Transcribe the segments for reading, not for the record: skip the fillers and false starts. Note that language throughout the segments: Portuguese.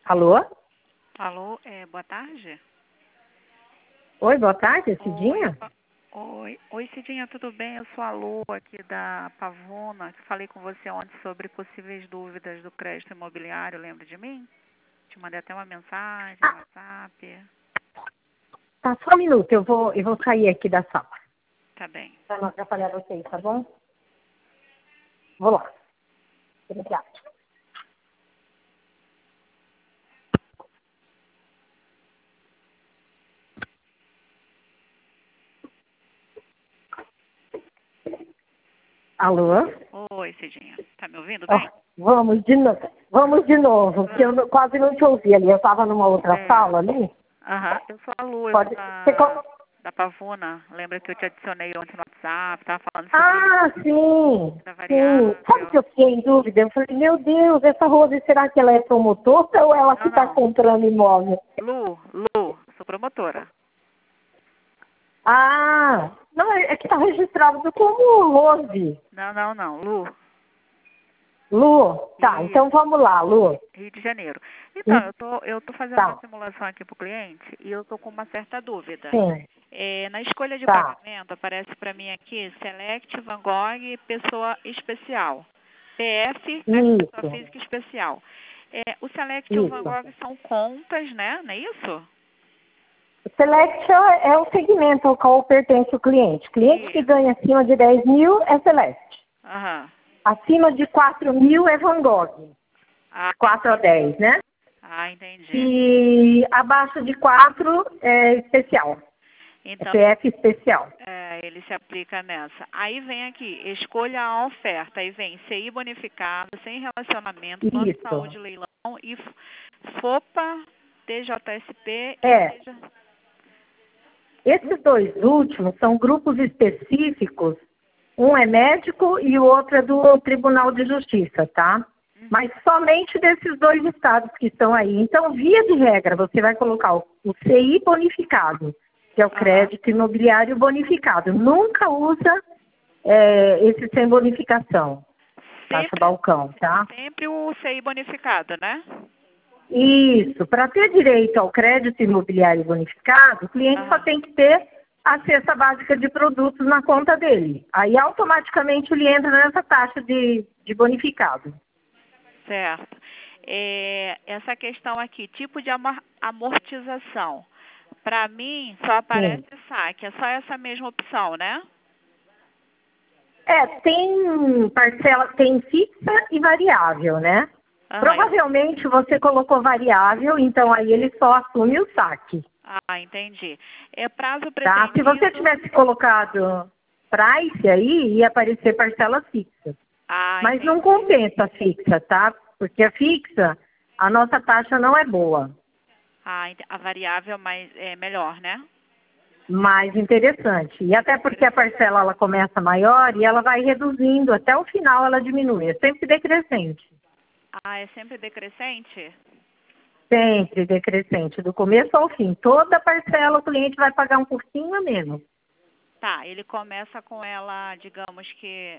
Alô? Alô, boa tarde. Oi, boa tarde, Oi, Cidinha? oi, Cidinha, tudo bem? Eu sou a Lu, aqui da Pavuna, que falei com você ontem sobre possíveis dúvidas do crédito imobiliário, lembra de mim? Te mandei até uma mensagem no WhatsApp. Tá, só um minuto, eu vou sair aqui da sala. Tá bem. Pra não atrapalhar vocês, tá bom? Vou lá. Obrigada. Alô? Oi, Cidinha, tá me ouvindo Ó, bem? vamos de novo, que quase não te ouvi ali. Eu estava numa outra É, sala ali. eu sou a Lu, eu sou Pode. da Pavuna. Lembra que eu te adicionei ontem no WhatsApp, tava falando sobre Ah, sim, da sim. Sabe que variável. eu fiquei em dúvida? Eu falei, meu Deus, essa Rose, será que ela é promotora ou ela que Não, está não. comprando imóvel? Lu, sou promotora. Ah, não, é que está registrado como Rose. Não, Lu. Lu, tá, então Isso. vamos lá, Lu. Rio de Janeiro. Então, Hum, eu tô fazendo uma Tá, simulação aqui para o cliente e eu tô com uma certa dúvida. sim, Na escolha de tá, pagamento, aparece para mim aqui Select, Van Gogh, pessoa especial. PF, né, pessoa isso, física especial. O Select e o Van isso. Gogh são contas, né? Não é isso? Select é o segmento ao qual pertence o cliente. Cliente que Isso. ganha acima de 10 mil é Select. Aham. Acima de 4 mil é Van Gogh. Ah, 4 a 10, né? entendi. E abaixo de 4 é especial. É Então, PF especial. ele se aplica nessa. Aí vem aqui, escolha a oferta. Aí vem CI bonificado, sem relacionamento, plano de Isso. saúde, leilão e FOPA, TJSP e É, TJ... esses dois últimos são grupos específicos. Um é médico e o outro é do Tribunal de Justiça, tá? Mas somente desses dois estados que estão aí. Então, via de regra, você vai colocar o CI bonificado, que é o Aham. crédito imobiliário bonificado. Nunca usa esse sem bonificação, taxa Sempre, balcão, tá? sempre o CI bonificado, né? Isso. Para ter direito ao crédito imobiliário bonificado, o cliente só Aham. tem que ter a cesta básica de produtos na conta dele. Aí, automaticamente, ele entra nessa taxa de bonificado. Certo. Essa questão aqui, tipo de amortização. Para mim, só Sim. aparece saque. É só essa mesma opção, né? Tem parcela, tem fixa e variável, né? Aham. Provavelmente você colocou variável, então aí ele só assume o saque, Entendi. É prazo tá? Se você pretendido. tivesse colocado price aí, ia aparecer parcela fixa. Mas não Entendi. compensa a fixa, tá? Porque a fixa, a nossa taxa não é boa. A variável é melhor, né? Mais interessante. E até porque a Interessante. parcela ela começa maior e ela vai reduzindo, até o final ela diminui. É sempre decrescente. É sempre decrescente? Sempre decrescente, do começo ao fim. Toda parcela o cliente vai pagar um pouquinho a menos. Tá, ele começa com ela, digamos que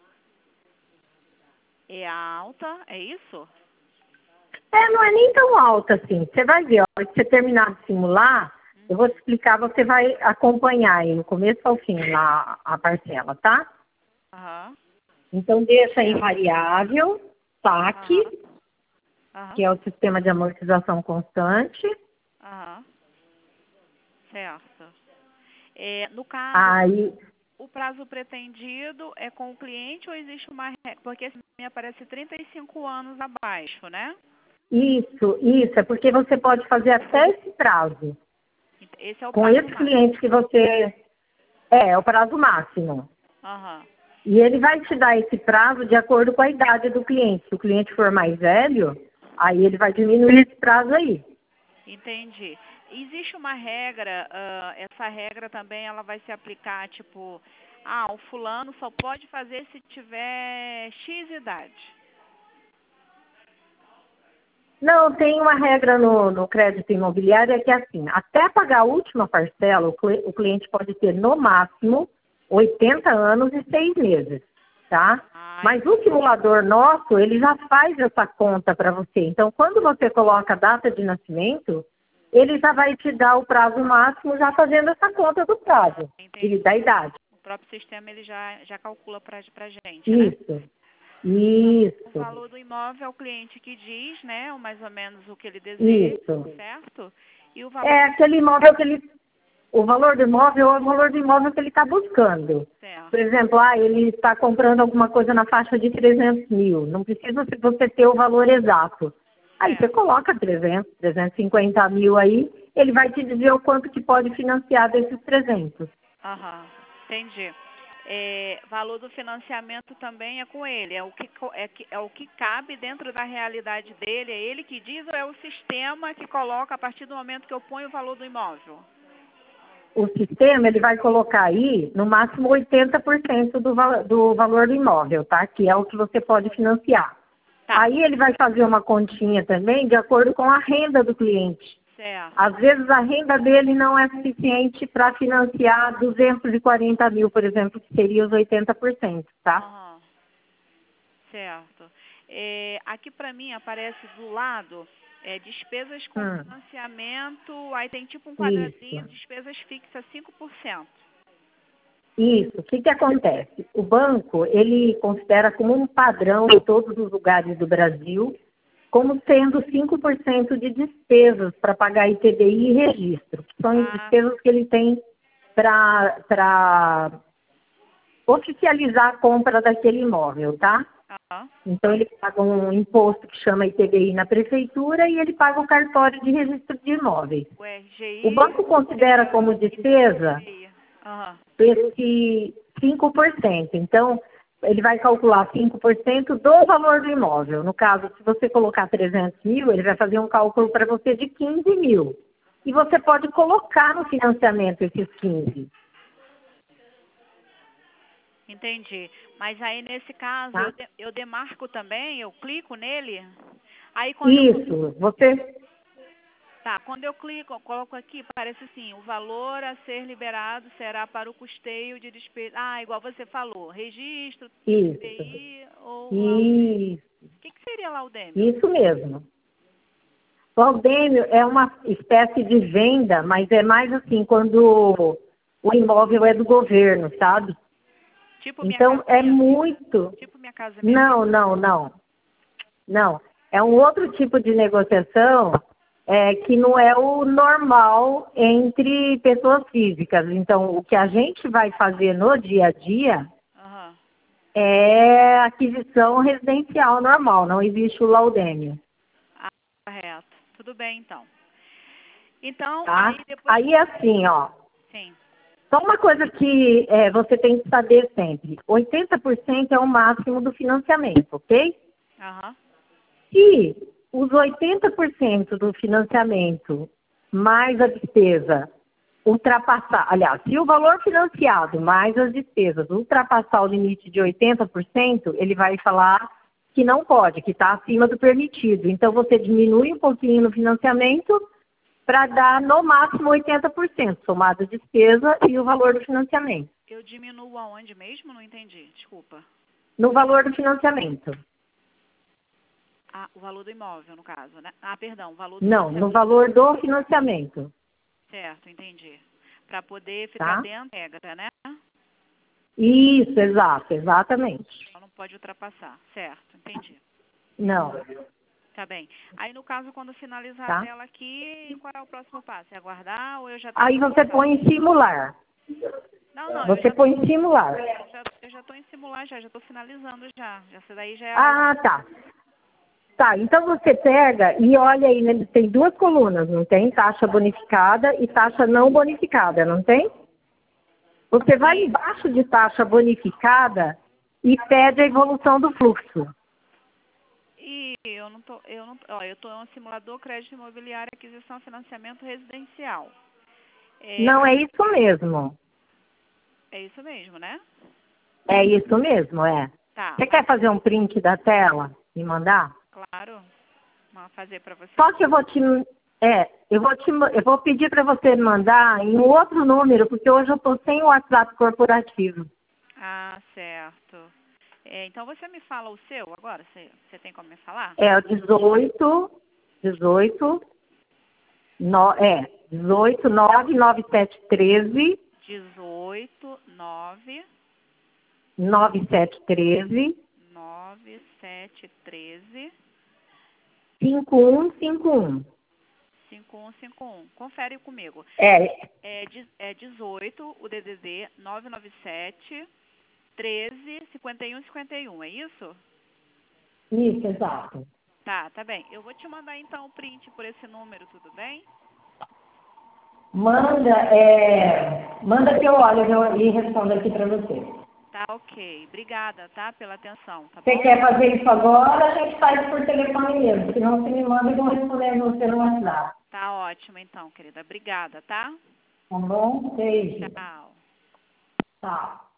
é alta, é isso? Não é nem tão alta assim. Você vai ver, a hora que você terminar de simular, eu vou te explicar, você vai acompanhar aí, no começo ao fim, lá a parcela, tá? Aham. Então, deixa aí Certo. variável, Aham. SAC, Aham. que é o sistema de amortização constante. Aham. Certo. No caso, Aí, o prazo pretendido é com o cliente ou existe uma regra? Porque esse me aparece 35 anos abaixo, né? isso, é porque você pode fazer até esse prazo. Esse é o Com prazo esse máximo. cliente que você... É o prazo máximo. Aham. E ele vai te dar esse prazo de acordo com a idade do cliente. Se o cliente for mais velho, aí ele vai diminuir esse prazo aí. Entendi. Existe uma regra, essa regra também ela vai se aplicar, tipo, o fulano só pode fazer se tiver X idade. Não, tem uma regra no crédito imobiliário que é assim, até pagar a última parcela, o cliente pode ter no máximo 80 anos e 6 meses. tá? Ai, Mas o simulador nosso, ele já faz essa conta para você. Então, quando você coloca a data de nascimento, ele já vai te dar o prazo máximo, já fazendo essa conta do prazo, entendi. da idade. O próprio sistema ele já calcula para gente, né? Isso, O isso, valor do imóvel é o cliente que diz, né? Mais ou menos o que ele deseja, isso. certo? E o valor É aquele imóvel que ele... O valor do imóvel é o valor do imóvel que ele está buscando. certo. Por exemplo, ele está comprando alguma coisa na faixa de 300 mil. Não precisa você ter o valor exato. Aí você coloca 300, 350 mil aí, ele vai te dizer o quanto que pode financiar desses 300. Aham, entendi. Valor do financiamento também é com ele, é o que cabe dentro da realidade dele, é ele que diz ou é o sistema que coloca a partir do momento que eu ponho o valor do imóvel? O sistema, ele vai colocar aí, no máximo, 80% do valor do imóvel, tá? Que é o que você pode financiar. Tá, Aí ele vai fazer uma continha também de acordo com a renda do cliente. certo. Às vezes a renda dele não é suficiente para financiar 240 mil, por exemplo, que seria os 80%, tá? Aham, certo. Aqui para mim aparece do lado despesas com financiamento, aí tem tipo um quadradinho, Isso. despesas fixas 5%. Isso. O que acontece? O banco, ele considera como um padrão em todos os lugares do Brasil, como sendo 5% de despesas para pagar ITBI e registro, que são as despesas que ele tem para oficializar a compra daquele imóvel, tá? Aham, Então, ele paga um imposto que chama ITBI na prefeitura e ele paga o cartório de registro de imóveis. o O RGI, banco considera como despesa aham, esse 5%. Então, ele vai calcular 5% do valor do imóvel. No caso, se você colocar 300 mil, ele vai fazer um cálculo para você de 15 mil. E você pode colocar no financiamento esses 15, entendi. Mas aí nesse caso tá? eu demarco também, eu clico nele, aí Isso, você... quando eu clico, eu coloco aqui, parece assim, o valor a ser liberado será para o custeio de despesa. Ah, igual você falou, registro, Isso, IPI ou isso, o que seria laudêmio? isso mesmo. O aldêmio é uma espécie de venda, mas é mais assim, quando o imóvel é do governo, sabe? Tipo minha Então, é casamento? muito... Tipo minha casamento? Não, não, não. Não. É um outro tipo de negociação que não é o normal entre pessoas físicas. Então, o que a gente vai fazer no dia a dia Aham. é aquisição residencial normal, não existe o laudêmio. Ah, correto. Tudo bem, então. Então, Tá? aí depois... Aí é assim, ó. Sim. Só uma coisa que você tem que saber sempre. 80% é o máximo do financiamento, ok? Aham. Se os 80% do financiamento mais a despesa ultrapassar, aliás, se o valor financiado mais as despesas ultrapassar o limite de 80%, ele vai falar que não pode, que está acima do permitido. Então, você diminui um pouquinho no financiamento para dar no máximo 80%, somado a despesa e o valor do financiamento. Eu diminuo aonde mesmo? Não entendi. Desculpa. No valor do financiamento. Ah, o valor do imóvel, no caso, né? Ah, perdão, o valor do Não, financiamento. no valor do financiamento. Certo, entendi. Para poder ficar Tá? dentro da regra, né? Isso, exato, exatamente. Então não pode ultrapassar. Certo, entendi. Não, Tá bem. Aí, no caso, quando finalizar a tá? tela aqui, qual é o próximo passo? É aguardar ou eu já estou Aí você põe em simular. Não, não, Você põe em simular. eu já estou em simular já estou finalizando já. Já essa daí já é a Ah, tá. Tá, então você pega e olha aí, né, tem duas colunas, não tem? Taxa bonificada e taxa não bonificada, não tem? Você vai embaixo de taxa bonificada e pede a evolução do fluxo. E eu tô em um simulador crédito imobiliário, aquisição, financiamento residencial. Não é isso mesmo. É isso mesmo, né? É isso mesmo, é. Tá, Você quer fazer um print da tela e mandar? claro. Vou fazer para você. Só que eu vou pedir para você mandar em um outro número, porque hoje eu estou sem o WhatsApp corporativo. Ah, certo. Então você me fala o seu agora? Você tem como me falar? É o 18 9713 18 9 9713 9713 5151. 5151. Confere comigo. É, É 18, o DDD 997 13 51 51, é isso? isso, exato. Tá bem. Eu vou te mandar então o print por esse número, tudo bem? Manda que eu olho e respondo aqui para você. Tá, ok. Obrigada, tá, pela atenção, tá Você bom? quer fazer isso agora, a gente faz por telefone mesmo. Senão você me manda e eu vou responder você no WhatsApp. Tá ótimo então, querida. Obrigada, tá? Tá bom? Beijo. Tchau. Tchau.